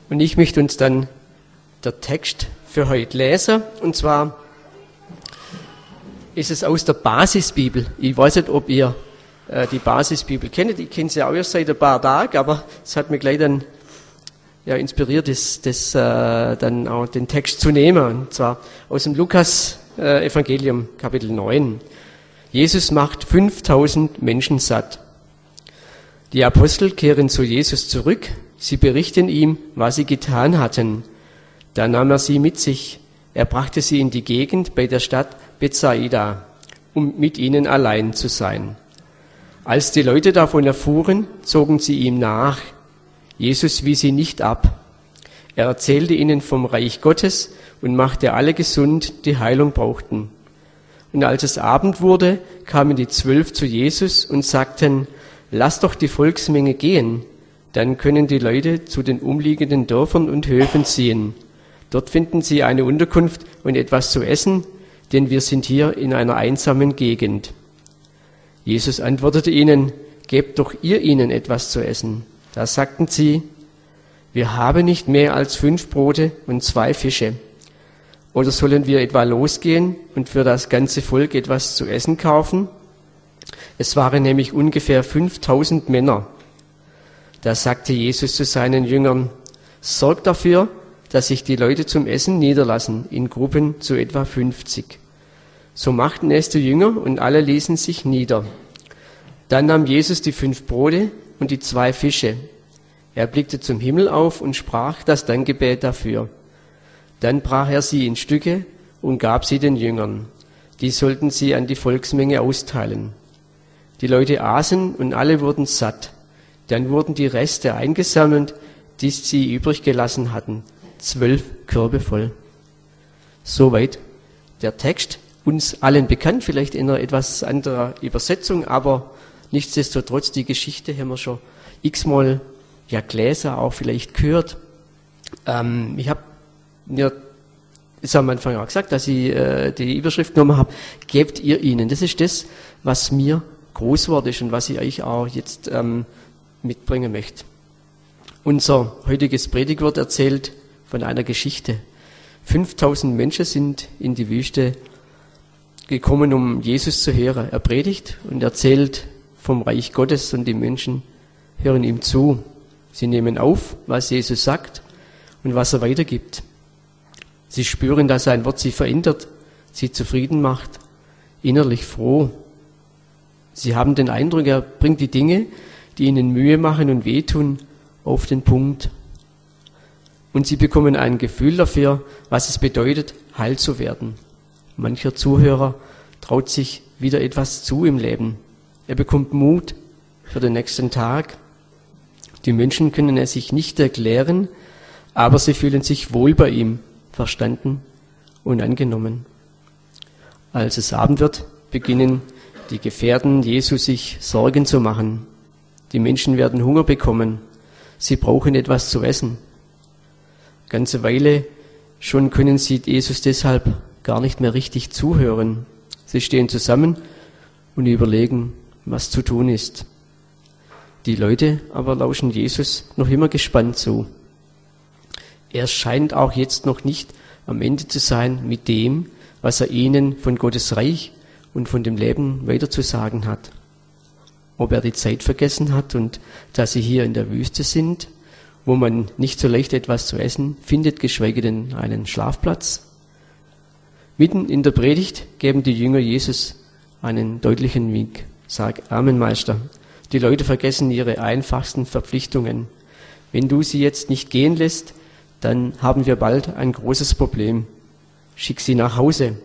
Und ich möchte uns dann der Text für heute lesen. Und zwar ist es aus der Basisbibel. Ich weiß nicht, ob ihr die Basisbibel kennt. Ich kenne sie auch erst seit ein paar Tagen, aber es hat mich gleich dann inspiriert, dann auch den Text zu nehmen. Und zwar aus dem Lukas-Evangelium, Kapitel 9. Jesus macht 5000 Menschen satt. Die Apostel kehren zu Jesus zurück. Sie berichten ihm, was sie getan hatten. Da nahm er sie mit sich. Er brachte sie in die Gegend bei der Stadt Bethsaida, um mit ihnen allein zu sein. Als die Leute davon erfuhren, zogen sie ihm nach. Jesus wies sie nicht ab. Er erzählte ihnen vom Reich Gottes und machte alle gesund, die Heilung brauchten. Und als es Abend wurde, kamen die 12 zu Jesus und sagten, lass doch die Volksmenge gehen, dann können die Leute zu den umliegenden Dörfern und Höfen ziehen. Dort finden sie eine Unterkunft und etwas zu essen, denn wir sind hier in einer einsamen Gegend. Jesus antwortete ihnen, gebt doch ihr ihnen etwas zu essen. Da sagten sie, wir haben nicht mehr als 5 Brote und 2 Fische. Oder sollen wir etwa losgehen und für das ganze Volk etwas zu essen kaufen? Es waren nämlich ungefähr 5000 Männer. Da sagte Jesus zu seinen Jüngern, sorgt dafür, dass sich die Leute zum Essen niederlassen, in Gruppen zu etwa 50. So machten es die Jünger und alle ließen sich nieder. Dann nahm Jesus die 5 Brote und die 2 Fische. Er blickte zum Himmel auf und sprach das Dankgebet dafür. Dann brach er sie in Stücke und gab sie den Jüngern. Die sollten sie an die Volksmenge austeilen. Die Leute aßen und alle wurden satt. Dann wurden die Reste eingesammelt, die sie übrig gelassen hatten. 12 Körbe voll. Soweit der Text. Uns allen bekannt, vielleicht in einer etwas anderer Übersetzung, aber nichtsdestotrotz, die Geschichte haben wir schon x-mal gelesen, auch vielleicht gehört. Ich habe mir ist am Anfang auch gesagt, dass ich die Überschrift genommen habe, gebt ihr ihnen. Das ist das, was mir groß geworden ist und was ich euch auch jetzt mitbringen möchte. Unser heutiges Predigtwort erzählt von einer Geschichte. 5000 Menschen sind in die Wüste gekommen, um Jesus zu hören. Er predigt und erzählt vom Reich Gottes und die Menschen hören ihm zu. Sie nehmen auf, was Jesus sagt und was er weitergibt. Sie spüren, dass sein Wort sie verändert, sie zufrieden macht, innerlich froh. Sie haben den Eindruck, er bringt die Dinge, die ihnen Mühe machen und wehtun, auf den Punkt. Und sie bekommen ein Gefühl dafür, was es bedeutet, heil zu werden. Mancher Zuhörer traut sich wieder etwas zu im Leben. Er bekommt Mut für den nächsten Tag. Die Menschen können es sich nicht erklären, aber sie fühlen sich wohl bei ihm, verstanden und angenommen. Als es Abend wird, beginnen die Gefährten Jesu sich Sorgen zu machen. Die Menschen werden Hunger bekommen. Sie brauchen etwas zu essen. Ganze Weile schon können sie Jesus deshalb gar nicht mehr richtig zuhören. Sie stehen zusammen und überlegen, was zu tun ist. Die Leute aber lauschen Jesus noch immer gespannt zu. Er scheint auch jetzt noch nicht am Ende zu sein mit dem, was er ihnen von Gottes Reich und von dem Leben weiterzusagen hat. Ob er die Zeit vergessen hat und dass sie hier in der Wüste sind, wo man nicht so leicht etwas zu essen findet, geschweige denn einen Schlafplatz. Mitten in der Predigt geben die Jünger Jesus einen deutlichen Wink. Sag Amen, Meister. Die Leute vergessen ihre einfachsten Verpflichtungen. Wenn du sie jetzt nicht gehen lässt, dann haben wir bald ein großes Problem. Schick sie nach Hause.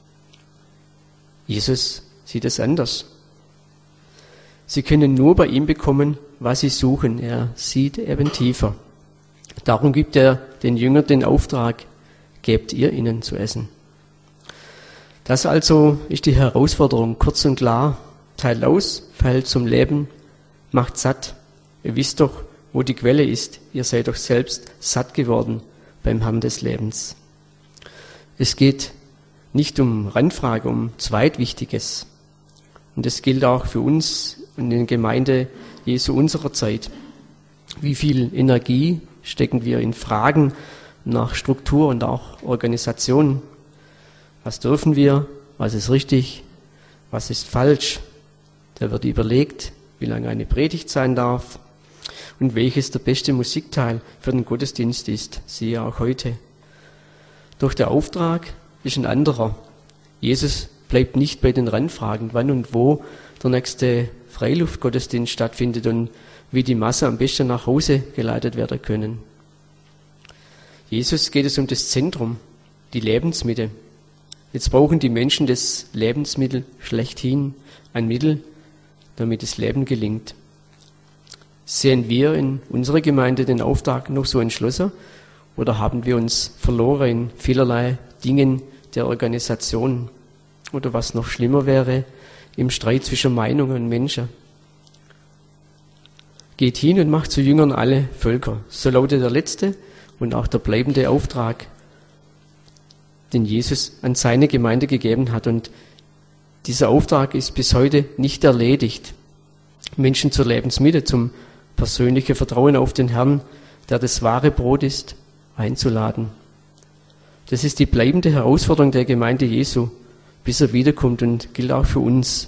Jesus sieht es anders. Sie können nur bei ihm bekommen, was sie suchen. Er sieht eben tiefer. Darum gibt er den Jüngern den Auftrag, gebt ihr ihnen zu essen. Das also ist die Herausforderung, kurz und klar. Teilt aus, verhält zum Leben, macht satt. Ihr wisst doch, wo die Quelle ist. Ihr seid doch selbst satt geworden beim Herrn des Lebens. Es geht nicht um Randfrage, um Zweitwichtiges. Und das gilt auch für uns und in der Gemeinde Jesu unserer Zeit. Wie viel Energie stecken wir in Fragen nach Struktur und auch Organisation. Was dürfen wir? Was ist richtig? Was ist falsch? Da wird überlegt, wie lange eine Predigt sein darf und welches der beste Musikteil für den Gottesdienst ist, siehe auch heute. Doch der Auftrag ist ein anderer. Jesus bleibt nicht bei den Randfragen, wann und wo der nächste Freiluftgottesdienst stattfindet und wie die Masse am besten nach Hause geleitet werden können. Jesus geht es um das Zentrum, die Lebensmittel. Jetzt brauchen die Menschen das Lebensmittel schlechthin, ein Mittel, damit das Leben gelingt. Sehen wir in unserer Gemeinde den Auftrag noch so entschlossen oder haben wir uns verloren in vielerlei Dingen der Organisation? Oder was noch schlimmer wäre, im Streit zwischen Meinungen und Menschen. Geht hin und macht zu Jüngern alle Völker. So lautet der letzte und auch der bleibende Auftrag, den Jesus an seine Gemeinde gegeben hat. Und dieser Auftrag ist bis heute nicht erledigt. Menschen zur Lebensmitte, zum persönlichen Vertrauen auf den Herrn, der das wahre Brot ist, einzuladen. Das ist die bleibende Herausforderung der Gemeinde Jesu, bis er wiederkommt und gilt auch für uns.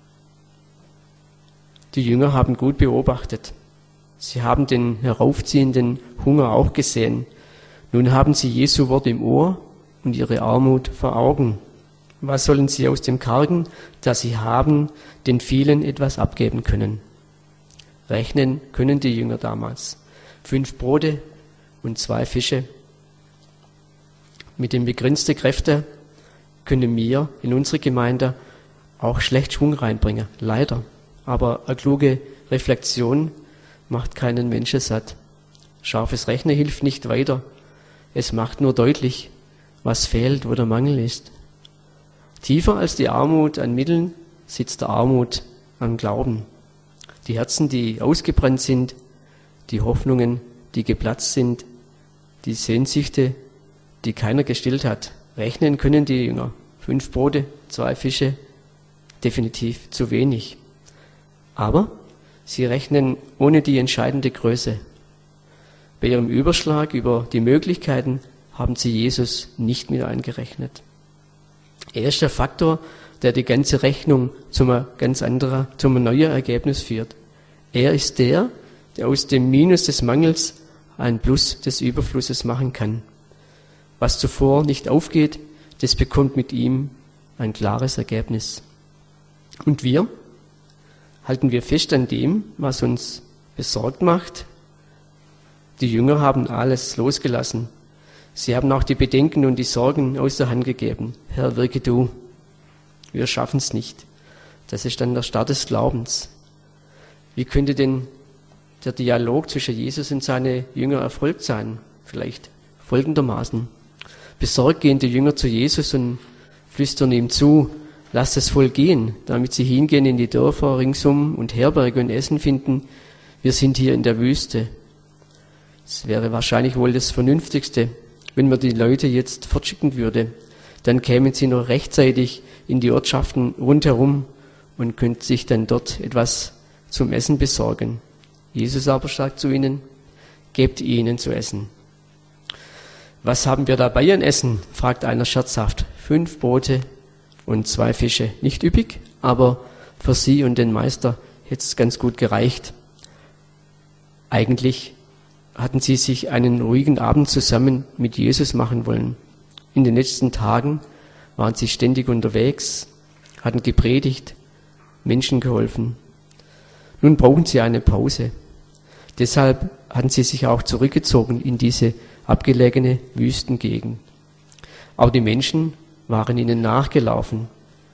Die Jünger haben gut beobachtet. Sie haben den heraufziehenden Hunger auch gesehen. Nun haben sie Jesu Wort im Ohr und ihre Armut vor Augen. Was sollen sie aus dem Kargen, das sie haben, den vielen etwas abgeben können? Rechnen können die Jünger damals. 5 Brote und 2 Fische. Mit den begrenzten Kräften können wir in unsere Gemeinde auch schlecht Schwung reinbringen. Leider. Aber eine kluge Reflexion macht keinen Menschen satt. Scharfes Rechnen hilft nicht weiter. Es macht nur deutlich, was fehlt, wo der Mangel ist. Tiefer als die Armut an Mitteln sitzt der Armut am Glauben. Die Herzen, die ausgebrannt sind, die Hoffnungen, die geplatzt sind, die Sehnsüchte, die keiner gestillt hat. Rechnen können die Jünger. 5 Brote, 2 Fische, definitiv zu wenig. Aber sie rechnen ohne die entscheidende Größe. Bei ihrem Überschlag über die Möglichkeiten haben sie Jesus nicht mit eingerechnet. Er ist der Faktor, der die ganze Rechnung zum neuen Ergebnis führt. Er ist der aus dem Minus des Mangels ein Plus des Überflusses machen kann. Was zuvor nicht aufgeht, das bekommt mit ihm ein klares Ergebnis. Und wir? Halten wir fest an dem, was uns besorgt macht? Die Jünger haben alles losgelassen. Sie haben auch die Bedenken und die Sorgen aus der Hand gegeben. Herr, wirke du. Wir schaffen es nicht. Das ist dann der Start des Glaubens. Wie könnte denn der Dialog zwischen Jesus und seinen Jüngern erfolgt sein? Vielleicht folgendermaßen. Besorgt gehen die Jünger zu Jesus und flüstern ihm zu, lasst es voll gehen, damit sie hingehen in die Dörfer ringsum und Herberge und Essen finden. Wir sind hier in der Wüste. Es wäre wahrscheinlich wohl das Vernünftigste, wenn man die Leute jetzt fortschicken würde. Dann kämen sie noch rechtzeitig in die Ortschaften rundherum und könnten sich dann dort etwas zum Essen besorgen. Jesus aber sagt zu ihnen, gebt ihnen zu essen. Was haben wir dabei an Essen? Fragt einer scherzhaft. 5 Brote und 2 Fische. Nicht üppig, aber für sie und den Meister hätte es ganz gut gereicht. Eigentlich hatten sie sich einen ruhigen Abend zusammen mit Jesus machen wollen. In den letzten Tagen waren sie ständig unterwegs, hatten gepredigt, Menschen geholfen. Nun brauchen sie eine Pause. Deshalb hatten sie sich auch zurückgezogen in diese abgelegene Wüstengegend. Aber die Menschen waren ihnen nachgelaufen.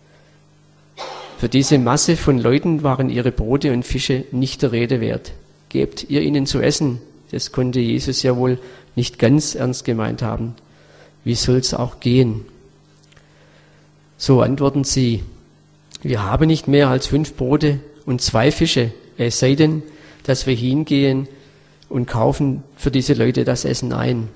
Für diese Masse von Leuten waren ihre Brote und Fische nicht der Rede wert. Gebt ihr ihnen zu essen. Das konnte Jesus ja wohl nicht ganz ernst gemeint haben. Wie soll's auch gehen? So antworten sie, wir haben nicht mehr als 5 Brote und 2 Fische, es sei denn, dass wir hingehen und kaufen für diese Leute das Essen ein.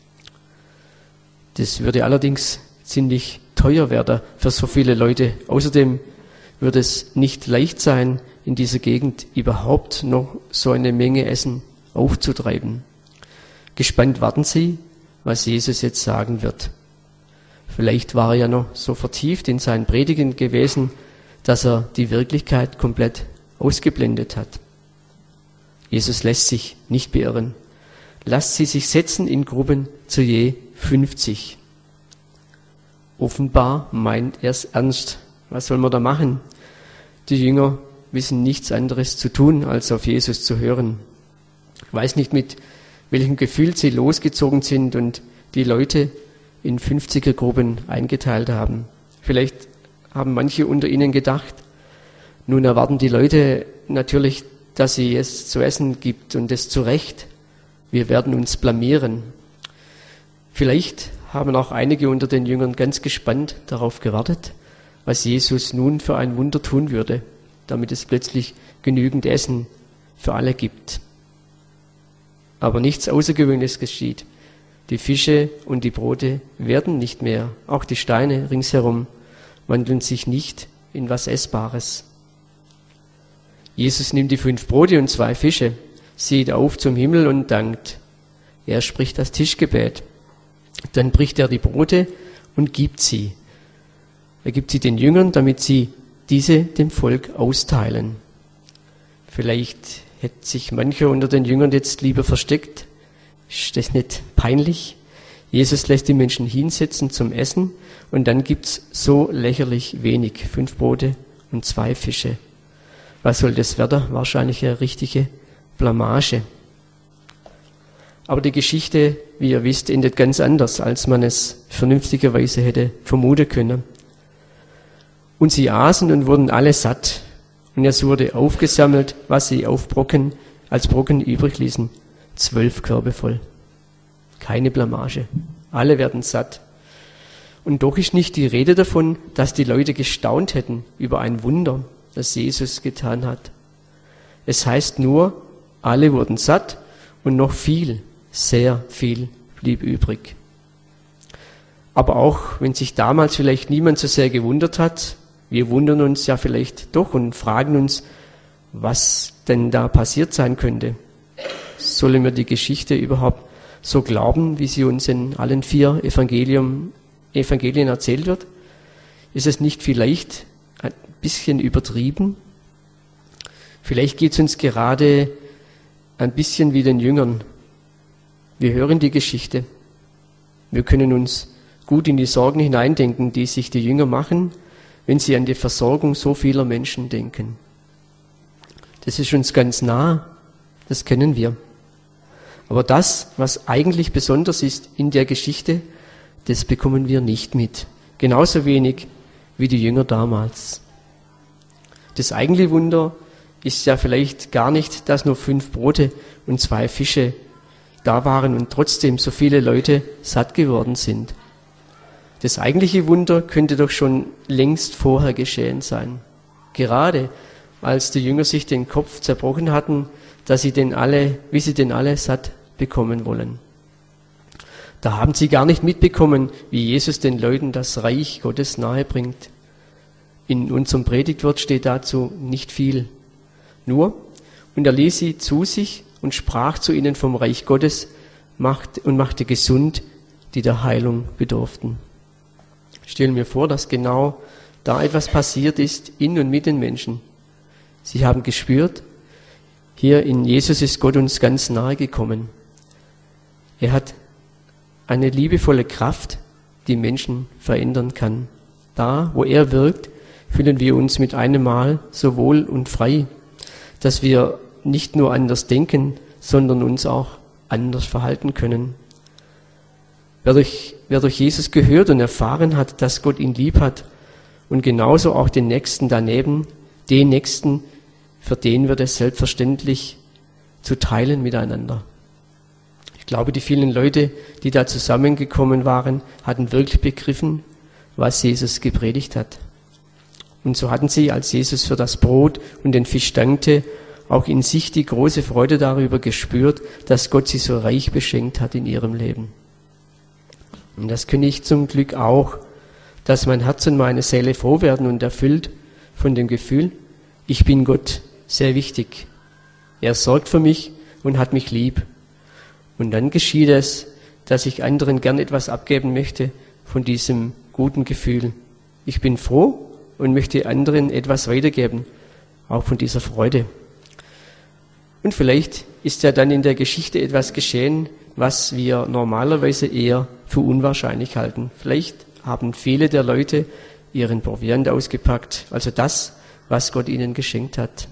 Das würde allerdings ziemlich teuer werden für so viele Leute. Außerdem würde es nicht leicht sein, in dieser Gegend überhaupt noch so eine Menge Essen aufzutreiben. Gespannt warten sie, was Jesus jetzt sagen wird. Vielleicht war er ja noch so vertieft in seinen Predigen gewesen, dass er die Wirklichkeit komplett ausgeblendet hat. Jesus lässt sich nicht beirren. Lasst sie sich setzen in Gruppen zu je 50. Offenbar meint er es ernst. Was soll man da machen? Die Jünger wissen nichts anderes zu tun, als auf Jesus zu hören. Ich weiß nicht, mit welchem Gefühl sie losgezogen sind und die Leute in 50er-Gruppen eingeteilt haben. Vielleicht haben manche unter ihnen gedacht, nun erwarten die Leute natürlich, dass sie es zu essen gibt und es zu Recht. Wir werden uns blamieren. Vielleicht haben auch einige unter den Jüngern ganz gespannt darauf gewartet, was Jesus nun für ein Wunder tun würde, damit es plötzlich genügend Essen für alle gibt. Aber nichts Außergewöhnliches geschieht. Die Fische und die Brote werden nicht mehr. Auch die Steine ringsherum wandeln sich nicht in was Essbares. Jesus nimmt die 5 Brote und 2 Fische, sieht auf zum Himmel und dankt. Er spricht das Tischgebet. Dann bricht er die Brote und gibt sie. Er gibt sie den Jüngern, damit sie diese dem Volk austeilen. Vielleicht hätte sich mancher unter den Jüngern jetzt lieber versteckt. Ist das nicht peinlich? Jesus lässt die Menschen hinsetzen zum Essen und dann gibt's so lächerlich wenig. 5 Brote und 2 Fische. Was soll das werden? Wahrscheinlich eine richtige Blamage. Aber die Geschichte, wie ihr wisst, endet ganz anders, als man es vernünftigerweise hätte vermuten können. Und sie aßen und wurden alle satt. Und es wurde aufgesammelt, was sie als Brocken übrig ließen. 12 Körbe voll. Keine Blamage. Alle werden satt. Und doch ist nicht die Rede davon, dass die Leute gestaunt hätten über ein Wunder, das Jesus getan hat. Es heißt nur, alle wurden satt und noch viel, sehr viel blieb übrig. Aber auch wenn sich damals vielleicht niemand so sehr gewundert hat, wir wundern uns ja vielleicht doch und fragen uns, was denn da passiert sein könnte. Sollen wir die Geschichte überhaupt so glauben, wie sie uns in allen 4 Evangelien erzählt wird? Ist es nicht vielleicht ein bisschen übertrieben? Vielleicht geht es uns gerade ein bisschen wie den Jüngern. Wir hören die Geschichte. Wir können uns gut in die Sorgen hineindenken, die sich die Jünger machen, wenn sie an die Versorgung so vieler Menschen denken. Das ist uns ganz nah, das kennen wir. Aber das, was eigentlich besonders ist in der Geschichte, das bekommen wir nicht mit. Genauso wenig wie die Jünger damals. Das eigentliche Wunder ist ja vielleicht gar nicht, dass nur 5 Brote und 2 Fische da waren und trotzdem so viele Leute satt geworden sind. Das eigentliche Wunder könnte doch schon längst vorher geschehen sein. Gerade als die Jünger sich den Kopf zerbrochen hatten, wie sie denn alle satt bekommen wollen. Da haben sie gar nicht mitbekommen, wie Jesus den Leuten das Reich Gottes nahe bringt. In unserem Predigtwort steht dazu nicht viel. Nur, und er ließ sie zu sich und sprach zu ihnen vom Reich Gottes und machte gesund, die der Heilung bedurften. Ich stelle mir vor, dass genau da etwas passiert ist in und mit den Menschen. Sie haben gespürt, hier in Jesus ist Gott uns ganz nahe gekommen. Er hat eine liebevolle Kraft, die Menschen verändern kann. Da, wo er wirkt, fühlen wir uns mit einem Mal so wohl und frei, dass wir nicht nur anders denken, sondern uns auch anders verhalten können. Wer durch Jesus gehört und erfahren hat, dass Gott ihn lieb hat und genauso auch den Nächsten daneben, den Nächsten, für den wird es selbstverständlich zu teilen miteinander. Ich glaube, die vielen Leute, die da zusammengekommen waren, hatten wirklich begriffen, was Jesus gepredigt hat. Und so hatten sie, als Jesus für das Brot und den Fisch dankte, auch in sich die große Freude darüber gespürt, dass Gott sie so reich beschenkt hat in ihrem Leben. Und das kann ich zum Glück auch, dass mein Herz und meine Seele froh werden und erfüllt von dem Gefühl, ich bin Gott sehr wichtig. Er sorgt für mich und hat mich lieb. Und dann geschieht es, dass ich anderen gern etwas abgeben möchte von diesem guten Gefühl. Ich bin froh und möchte anderen etwas weitergeben, auch von dieser Freude. Und vielleicht ist ja dann in der Geschichte etwas geschehen, was wir normalerweise eher für unwahrscheinlich halten. Vielleicht haben viele der Leute ihren Proviant ausgepackt, also das, was Gott ihnen geschenkt hat.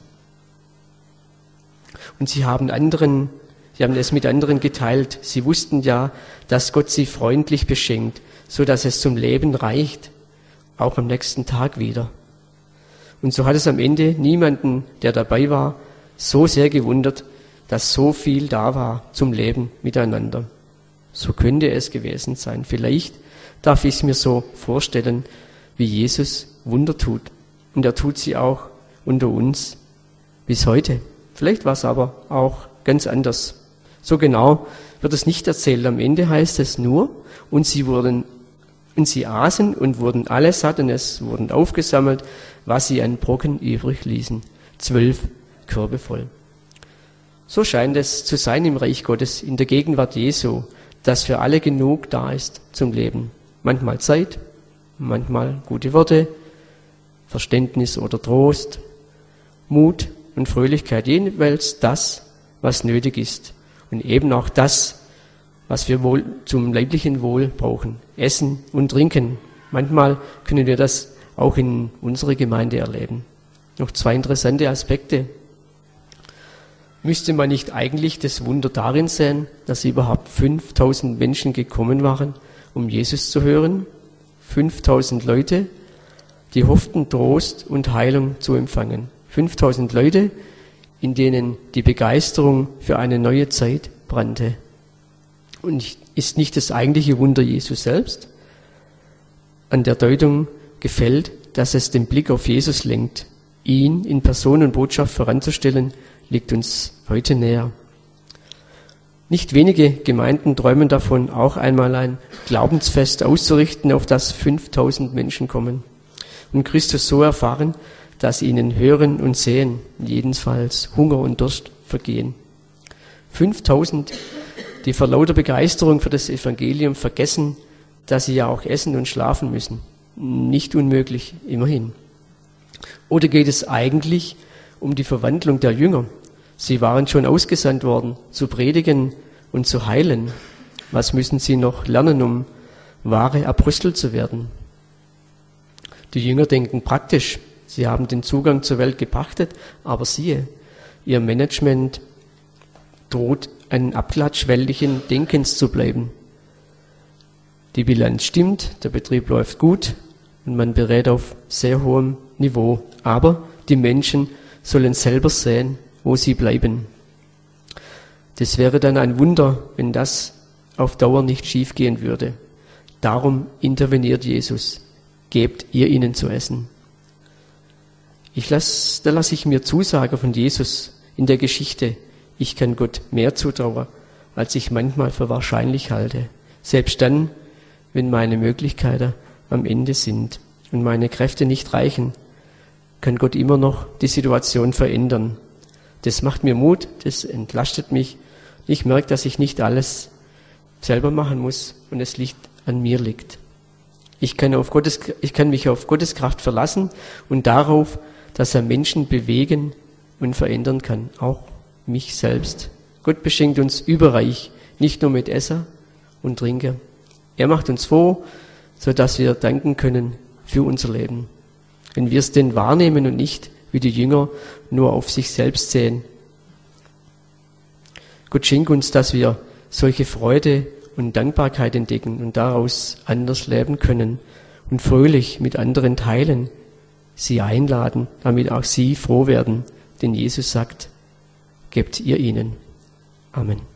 Und sie haben es mit anderen geteilt. Sie wussten ja, dass Gott sie freundlich beschenkt, so dass es zum Leben reicht, auch am nächsten Tag wieder. Und so hat es am Ende niemanden, der dabei war, so sehr gewundert, dass so viel da war zum Leben miteinander. So könnte es gewesen sein. Vielleicht darf ich es mir so vorstellen, wie Jesus Wunder tut. Und er tut sie auch unter uns bis heute. Vielleicht war es aber auch ganz anders. So genau wird es nicht erzählt. Am Ende heißt es nur, und sie aßen und wurden alle satt, und es wurden aufgesammelt, was sie an Brocken übrig ließen. 12 Körbe voll. So scheint es zu sein im Reich Gottes, in der Gegenwart Jesu, dass für alle genug da ist zum Leben. Manchmal Zeit, manchmal gute Worte, Verständnis oder Trost, Mut und Fröhlichkeit, jeweils das, was nötig ist. Und eben auch das, was wir wohl zum leiblichen Wohl brauchen. Essen und Trinken. Manchmal können wir das auch in unserer Gemeinde erleben. Noch 2 interessante Aspekte. Müsste man nicht eigentlich das Wunder darin sehen, dass überhaupt 5000 Menschen gekommen waren, um Jesus zu hören? 5000 Leute, die hofften, Trost und Heilung zu empfangen. 5000 Leute, in denen die Begeisterung für eine neue Zeit brannte. Und ist nicht das eigentliche Wunder Jesus selbst? An der Deutung gefällt, dass es den Blick auf Jesus lenkt. Ihn in Person und Botschaft voranzustellen, liegt uns heute näher. Nicht wenige Gemeinden träumen davon, auch einmal ein Glaubensfest auszurichten, auf das 5000 Menschen kommen und Christus so erfahren, dass ihnen Hören und Sehen, jedenfalls Hunger und Durst vergehen. 5000, die vor lauter Begeisterung für das Evangelium vergessen, dass sie ja auch essen und schlafen müssen. Nicht unmöglich, immerhin. Oder geht es eigentlich um die Verwandlung der Jünger? Sie waren schon ausgesandt worden, zu predigen und zu heilen. Was müssen sie noch lernen, um wahre Apostel zu werden? Die Jünger denken praktisch. Sie haben den Zugang zur Welt gepachtet, aber siehe, ihr Management droht ein Abklatsch weltlichen Denkens zu bleiben. Die Bilanz stimmt, der Betrieb läuft gut und man berät auf sehr hohem Niveau. Aber die Menschen sollen selber sehen, wo sie bleiben. Das wäre dann ein Wunder, wenn das auf Dauer nicht schiefgehen würde. Darum interveniert Jesus. Gebt ihr ihnen zu essen. Da lasse ich mir Zusage von Jesus in der Geschichte. Ich kann Gott mehr zutrauen, als ich manchmal für wahrscheinlich halte. Selbst dann, wenn meine Möglichkeiten am Ende sind und meine Kräfte nicht reichen, kann Gott immer noch die Situation verändern. Das macht mir Mut, das entlastet mich. Ich merke, dass ich nicht alles selber machen muss und es an mir liegt. Ich kann mich auf Gottes Kraft verlassen und darauf, dass er Menschen bewegen und verändern kann, auch mich selbst. Gott beschenkt uns überreich, nicht nur mit Essen und Trinken. Er macht uns froh, sodass wir danken können für unser Leben. Wenn wir es denn wahrnehmen und nicht, wie die Jünger, nur auf sich selbst sehen. Gott schenkt uns, dass wir solche Freude und Dankbarkeit entdecken und daraus anders leben können und fröhlich mit anderen teilen, sie einladen, damit auch sie froh werden. Denn Jesus sagt, gebt ihr ihnen. Amen.